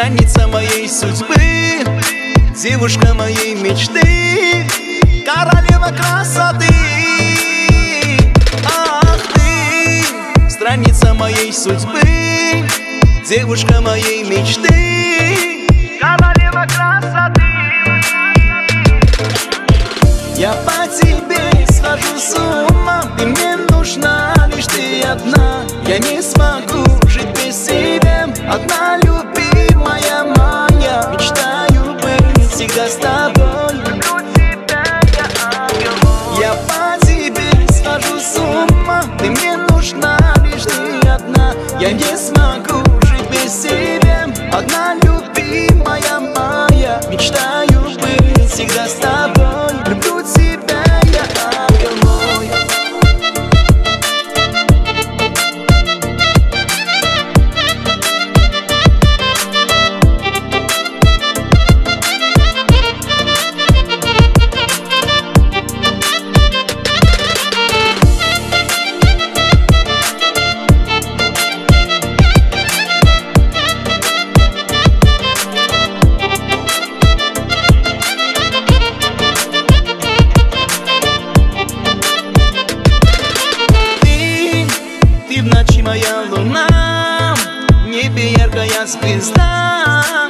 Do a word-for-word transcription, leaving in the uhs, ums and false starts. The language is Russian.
страница моей судьбы, девушка моей мечты, королева красоты. Ах ты, страница моей судьбы, девушка моей мечты, королева красоты. Я по тебе схожу с ума, ты мне нужна, лишь ты одна. Я не смогу жить без тебя, одна любимая моя. Мечтаю быть всегда с тобой, люблю тебя, я ангел мой. Я по тебе схожу с ума, ты мне нужна, лишь ты одна. Я не смогу жить без тебя, одна любимая моя. Мечтаю быть всегда с тобой, люблю тебя, я ангел мой. Ты в ночи моя луна, в небе яркая звезда.